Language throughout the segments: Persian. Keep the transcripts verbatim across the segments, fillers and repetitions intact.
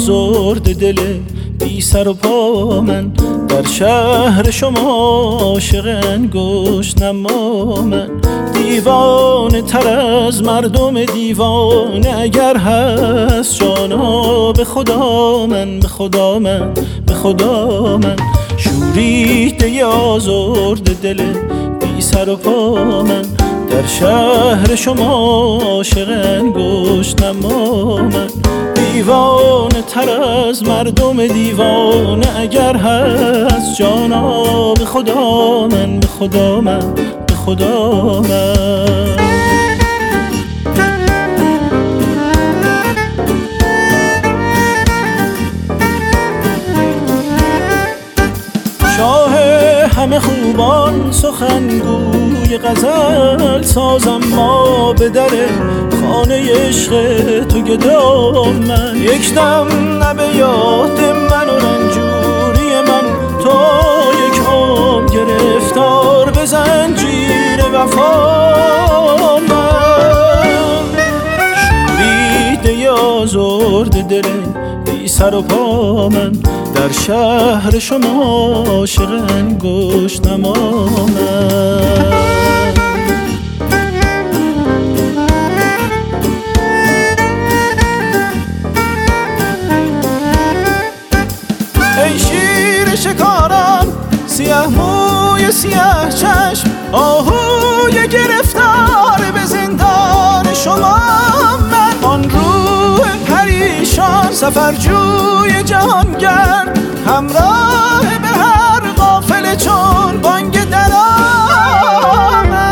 آزرد دل بی سر و پا من، در شهر شما عاشق انگشت نما من. دیوانه تر از مردم دیوانه اگر هست جانا، به خدا من، به خدا من، به خدا من. شوریده آزرد دل بی سر و پا من، در شهر شما عاشق انگشت نما من. دیوانه تر از مردم دیوانه اگر هست جانا، به خدا من، به خدا من، به خدا من. شاه همه خوبان سخنگوی غزل سازم ما، به در خانه عشق تو گدام من. یک دم نبه یاد من و رنجوری من، تو یک عمر گرفتار به زنجیر وفا من. شوریده آزرد دل بی سر و پا من، در شهر شما عاشق انگشت نما من. ای شیر شکاران سیاه موی سیاه چشم، آهوی گرفتار به زندان شما من. آن روح پریشان سفرجوی جهانگرد، همراه به هر قافله چون بانگ درآمد.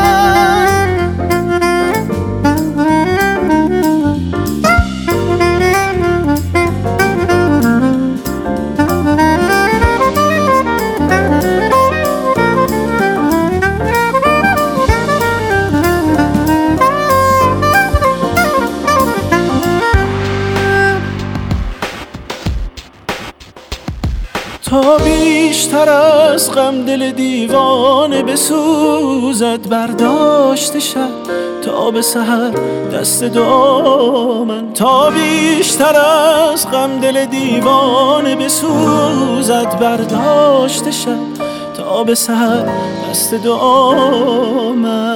تا بیشتر از غم دل دیوانه بسوزد، برداشته شد تا به سحر دست دعا من. تا بیشتر از غم دل دیوانه بسوزد، برداشته شد تا به سحر دست دعا من.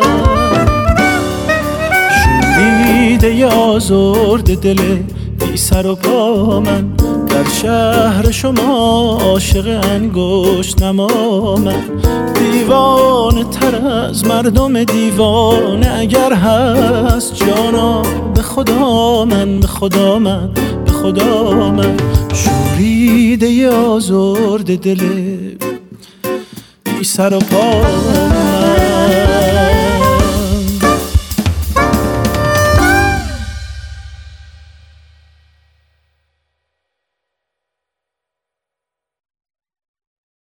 شوریده آزرد دل بی سر و پا من، در شهر شما عاشق انگشت نما من. دیوانه تر از مردم دیوانه اگر هست جانا، به خدا من، به خدا من، به خدا من. شوریده آزرد دل بی سر و پا من.